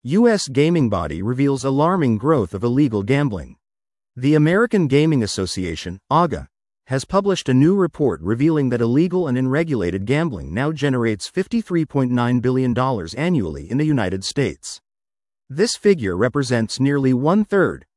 U.S. gaming body reveals alarming growth of illegal gambling. The American Gaming Association, AGA, has published a new report revealing that illegal and unregulated gambling now generates $53.9 billion annually in the United States. This figure represents nearly one-third,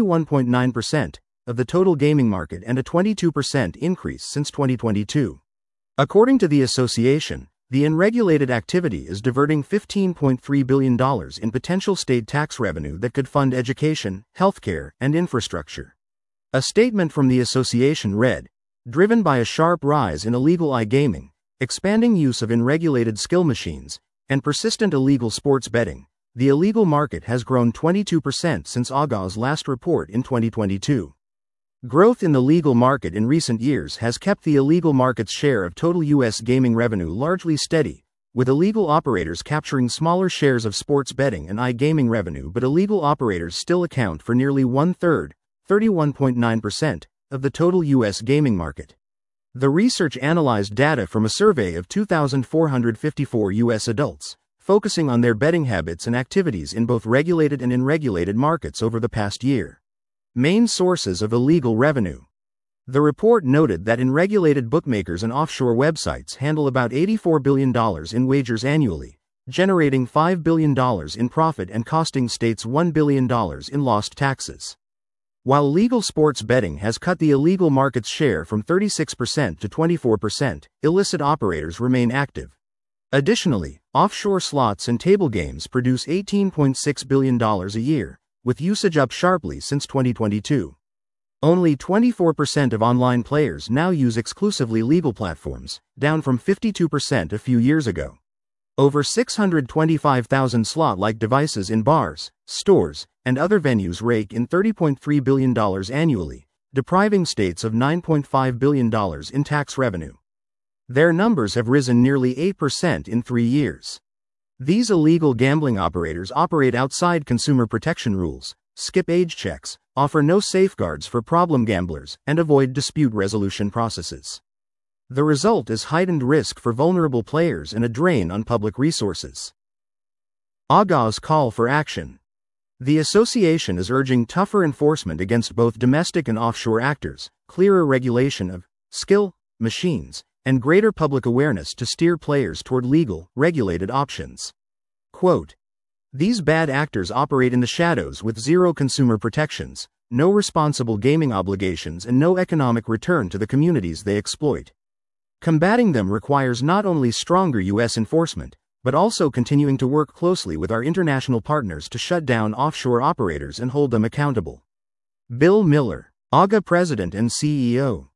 31.9%, of the total gaming market and a 22% increase since 2022. According to the association, the unregulated activity is diverting $15.3 billion in potential state tax revenue that could fund education, healthcare, and infrastructure. A statement from the association read, "Driven by a sharp rise in illegal iGaming, expanding use of unregulated skill machines, and persistent illegal sports betting, the illegal market has grown 22% since AGA's last report in 2022. Growth in the legal market in recent years has kept the illegal market's share of total U.S. gaming revenue largely steady, with illegal operators capturing smaller shares of sports betting and iGaming revenue, but illegal operators still account for nearly one-third, 31.9%, of the total U.S. gaming market." The research analyzed data from a survey of 2,454 U.S. adults, focusing on their betting habits and activities in both regulated and unregulated markets over the past year. Main sources of illegal revenue. The report noted that unregulated bookmakers and offshore websites handle about $84 billion in wagers annually, generating $5 billion in profit and costing states $1 billion in lost taxes. While legal sports betting has cut the illegal market's share from 36% to 24%, illicit operators remain active. Additionally, offshore slots and table games produce $18.6 billion a year, with usage up sharply since 2022. Only 24% of online players now use exclusively legal platforms, down from 52% a few years ago. Over 625,000 slot-like devices in bars, stores, and other venues rake in $30.3 billion annually, depriving states of $9.5 billion in tax revenue. Their numbers have risen nearly 8% in 3 years. These illegal gambling operators operate outside consumer protection rules, skip age checks, offer no safeguards for problem gamblers, and avoid dispute resolution processes. The result is heightened risk for vulnerable players and a drain on public resources. AGA's call for action. The association is urging tougher enforcement against both domestic and offshore actors, clearer regulation of skill machines, and greater public awareness to steer players toward legal, regulated options. Quote, "These bad actors operate in the shadows with zero consumer protections, no responsible gaming obligations, and no economic return to the communities they exploit. Combating them requires not only stronger U.S. enforcement, but also continuing to work closely with our international partners to shut down offshore operators and hold them accountable." Bill Miller, AGA President and CEO.